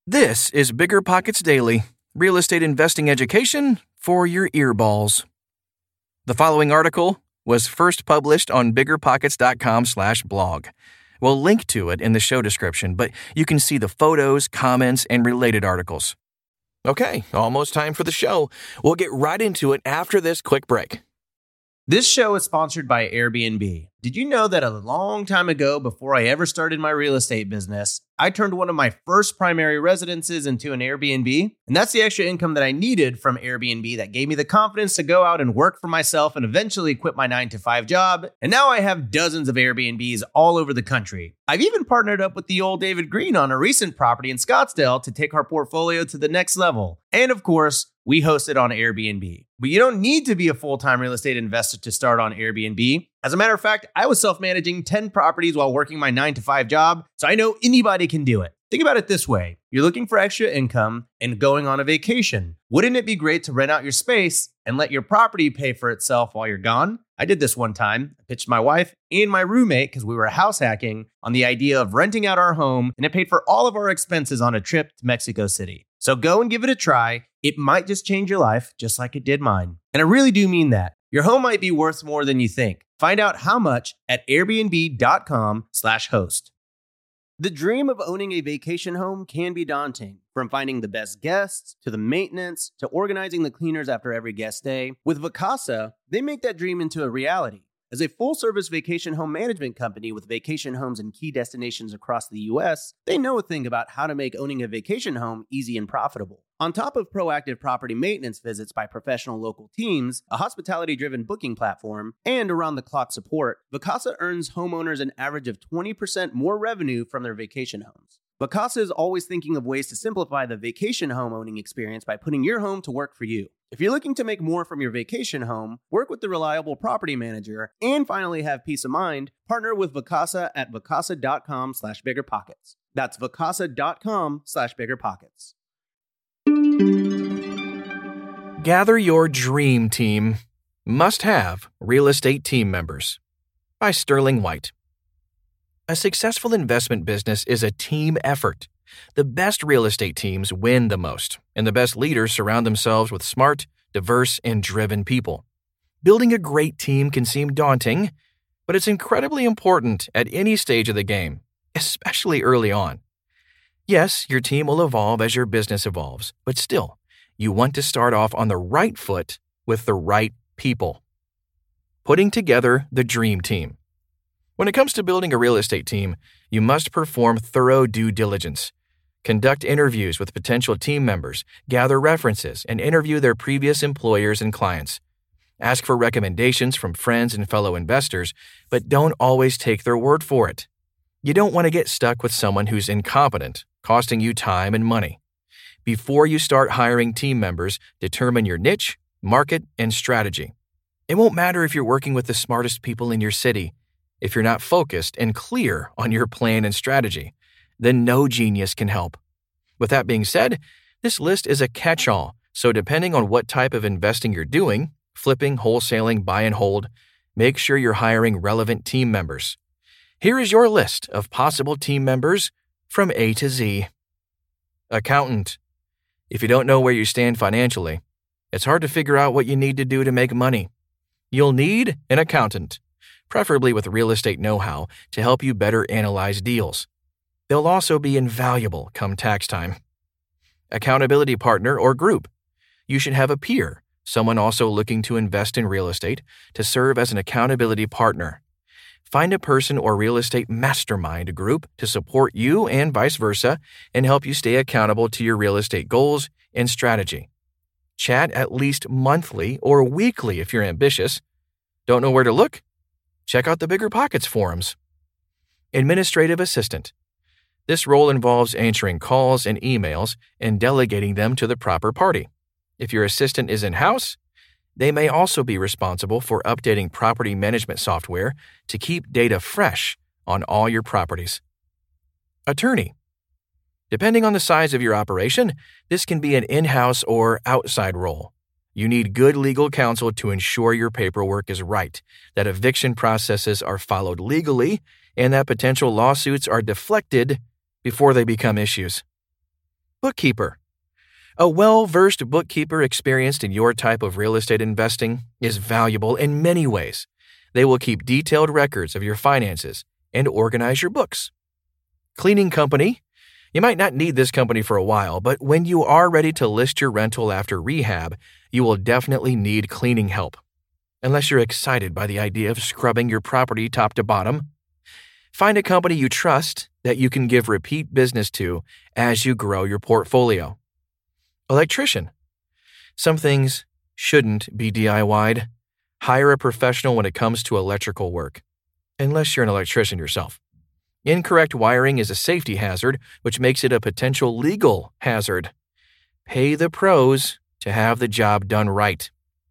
This is Bigger Pockets Daily, real estate investing education for your earballs. The following article was first published on biggerpockets.com/blog. We'll link to it in the show description, but you can see the photos, comments, and related articles. Okay, almost time for the show. We'll get right into it after this quick break. This show is sponsored by Airbnb. Did you know that a long time ago, before I ever started my real estate business, I turned one of my first primary residences into an Airbnb? And that's the extra income that I needed from Airbnb that gave me the confidence to go out and work for myself and eventually quit my 9-to-5 job. And now I have dozens of Airbnbs all over the country. I've even partnered up with the old David Green on a recent property in Scottsdale to take our portfolio to the next level. And of course, we host it on Airbnb. But you don't need to be a full-time real estate investor to start on Airbnb. As a matter of fact, I was self-managing 10 properties while working my 9-to-5 job, so I know anybody can do it. Think about it this way. You're looking for extra income and going on a vacation. Wouldn't it be great to rent out your space and let your property pay for itself while you're gone? I did this one time. I pitched my wife and my roommate, because we were house hacking, on the idea of renting out our home, and it paid for all of our expenses on a trip to Mexico City. So go and give it a try. It might just change your life, just like it did mine. And I really do mean that. Your home might be worth more than you think. Find out how much at airbnb.com/host. The dream of owning a vacation home can be daunting. From finding the best guests, to the maintenance, to organizing the cleaners after every guest stay. With Vacasa, they make that dream into a reality. As a full-service vacation home management company with vacation homes in key destinations across the U.S., they know a thing about how to make owning a vacation home easy and profitable. On top of proactive property maintenance visits by professional local teams, a hospitality-driven booking platform, and around-the-clock support, Vacasa earns homeowners an average of 20% more revenue from their vacation homes. Vacasa is always thinking of ways to simplify the vacation home owning experience by putting your home to work for you. If you're looking to make more from your vacation home, work with the reliable property manager, and finally have peace of mind, partner with Vacasa at vacasa.com/biggerpockets. That's vacasa.com/biggerpockets. Gather your dream team. Must-have real estate team members. By Sterling White. A successful investment business is a team effort. The best real estate teams win the most, and the best leaders surround themselves with smart, diverse, and driven people. Building a great team can seem daunting, but it's incredibly important at any stage of the game, especially early on. Yes, your team will evolve as your business evolves, but still, you want to start off on the right foot with the right people. Putting together the dream team. When it comes to building a real estate team, you must perform thorough due diligence. Conduct interviews with potential team members, gather references, and interview their previous employers and clients. Ask for recommendations from friends and fellow investors, but don't always take their word for it. You don't want to get stuck with someone who's incompetent, costing you time and money. Before you start hiring team members, determine your niche, market, and strategy. It won't matter if you're working with the smartest people in your city. If you're not focused and clear on your plan and strategy, then no genius can help. With that being said, this list is a catch-all, so depending on what type of investing you're doing, flipping, wholesaling, buy and hold, make sure you're hiring relevant team members. Here is your list of possible team members from A to Z. Accountant. If you don't know where you stand financially, it's hard to figure out what you need to do to make money. You'll need an accountant, preferably with real estate know-how to help you better analyze deals. They'll also be invaluable come tax time. Accountability partner or group. You should have a peer, someone also looking to invest in real estate, to serve as an accountability partner. Find a person or real estate mastermind group to support you and vice versa and help you stay accountable to your real estate goals and strategy. Chat at least monthly or weekly if you're ambitious. Don't know where to look? Check out the Bigger Pockets forums. Administrative assistant. This role involves answering calls and emails and delegating them to the proper party. If your assistant is in-house, they may also be responsible for updating property management software to keep data fresh on all your properties. Attorney. Depending on the size of your operation, this can be an in-house or outside role. You need good legal counsel to ensure your paperwork is right, that eviction processes are followed legally, and that potential lawsuits are deflected before they become issues. Bookkeeper. A well-versed bookkeeper experienced in your type of real estate investing is valuable in many ways. They will keep detailed records of your finances and organize your books. Cleaning company. You might not need this company for a while, but when you are ready to list your rental after rehab, you will definitely need cleaning help. Unless you're excited by the idea of scrubbing your property top to bottom. Find a company you trust that you can give repeat business to as you grow your portfolio. Electrician. Some things shouldn't be DIY'd. Hire a professional when it comes to electrical work, unless you're an electrician yourself. Incorrect wiring is a safety hazard, which makes it a potential legal hazard. Pay the pros to have the job done right.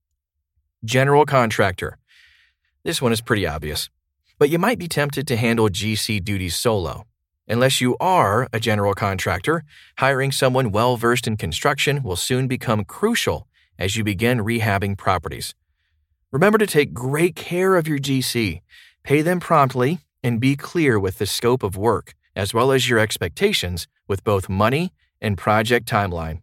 General contractor. This one is pretty obvious, but you might be tempted to handle GC duties solo. Unless you are a general contractor, hiring someone well-versed in construction will soon become crucial as you begin rehabbing properties. Remember to take great care of your GC, pay them promptly, and be clear with the scope of work, as well as your expectations with both money and project timeline.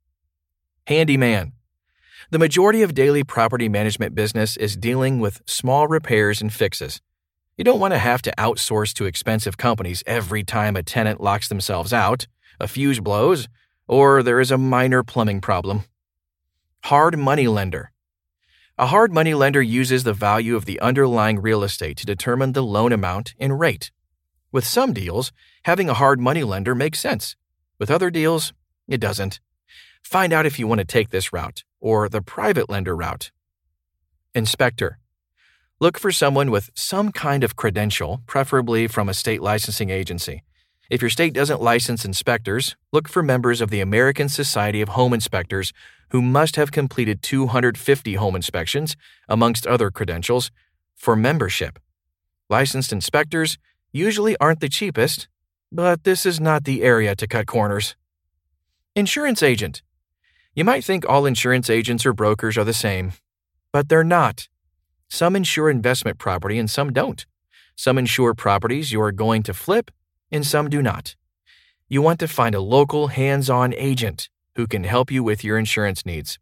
Handyman. The majority of daily property management business is dealing with small repairs and fixes. You don't want to have to outsource to expensive companies every time a tenant locks themselves out, a fuse blows, or there is a minor plumbing problem. Hard money lender. A hard money lender uses the value of the underlying real estate to determine the loan amount and rate. With some deals, having a hard money lender makes sense. With other deals, it doesn't. Find out if you want to take this route or the private lender route. Inspector. Look for someone with some kind of credential, preferably from a state licensing agency. If your state doesn't license inspectors, look for members of the American Society of Home Inspectors who must have completed 250 home inspections, amongst other credentials, for membership. Licensed inspectors usually aren't the cheapest, but this is not the area to cut corners. Insurance agent. You might think all insurance agents or brokers are the same, but they're not. Some insure investment property and some don't. Some insure properties you are going to flip and some do not. You want to find a local, hands-on agent who can help you with your insurance needs.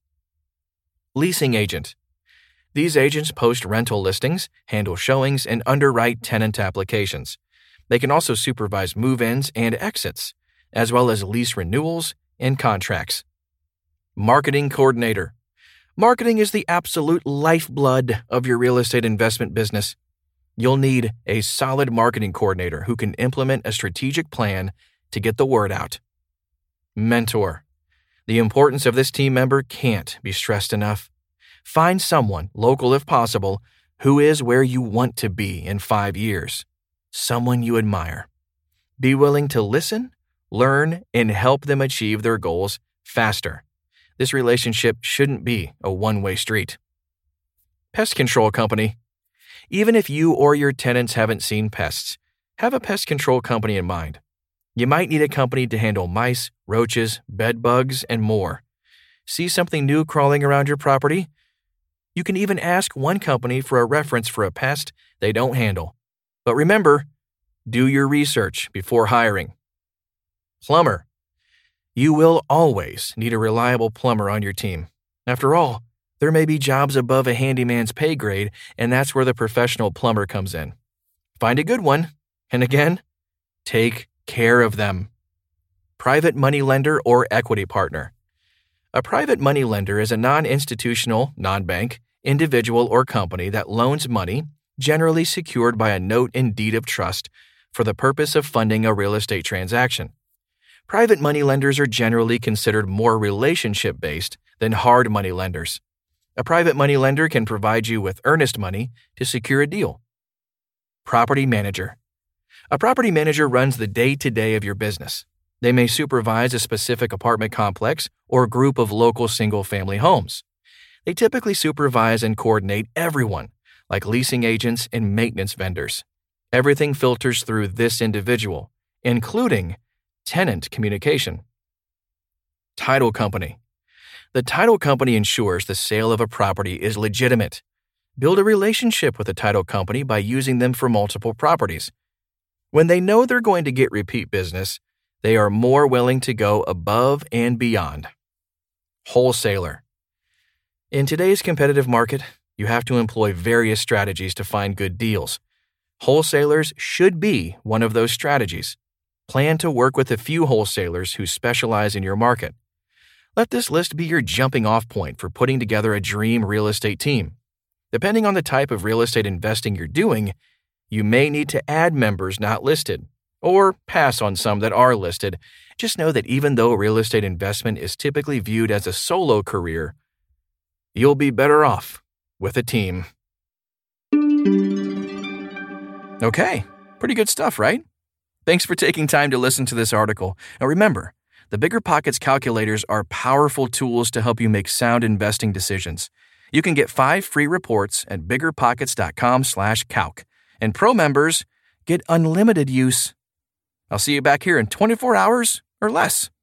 Leasing agent. These agents post rental listings, handle showings, and underwrite tenant applications. They can also supervise move-ins and exits, as well as lease renewals and contracts. Marketing coordinator. Marketing is the absolute lifeblood of your real estate investment business. You'll need a solid marketing coordinator who can implement a strategic plan to get the word out. Mentor. The importance of this team member can't be stressed enough. Find someone, local if possible, who is where you want to be in 5 years. Someone you admire. Be willing to listen, learn, and help them achieve their goals faster. This relationship shouldn't be a one-way street. Pest control company. Even if you or your tenants haven't seen pests, have a pest control company in mind. You might need a company to handle mice, roaches, bed bugs, and more. See something new crawling around your property? You can even ask one company for a reference for a pest they don't handle. But remember, do your research before hiring. Plumber. You will always need a reliable plumber on your team. After all, there may be jobs above a handyman's pay grade, and that's where the professional plumber comes in. Find a good one, and again, take care of them. Private money lender or equity partner. A private money lender is a non-institutional, non-bank, individual or company that loans money, generally secured by a note and deed of trust, for the purpose of funding a real estate transaction. Private money lenders are generally considered more relationship-based than hard money lenders. A private money lender can provide you with earnest money to secure a deal. Property manager. A property manager runs the day-to-day of your business. They may supervise a specific apartment complex or group of local single-family homes. They typically supervise and coordinate everyone, like leasing agents and maintenance vendors. Everything filters through this individual, including tenant communication. Title company. The title company ensures the sale of a property is legitimate. Build a relationship with a title company by using them for multiple properties. When they know they're going to get repeat business, They are more willing to go above and beyond. Wholesaler. In today's competitive market, you have to employ various strategies to find good deals. Wholesalers should be one of those strategies. Plan to work with a few wholesalers who specialize in your market. Let this list be your jumping-off point for putting together a dream real estate team. Depending on the type of real estate investing you're doing, you may need to add members not listed, or pass on some that are listed. Just know that even though real estate investment is typically viewed as a solo career, you'll be better off with a team. Okay, pretty good stuff, right? Thanks for taking time to listen to this article. Now remember, the BiggerPockets calculators are powerful tools to help you make sound investing decisions. You can get 5 free reports at biggerpockets.com/calc. And pro members get unlimited use. I'll see you back here in 24 hours or less.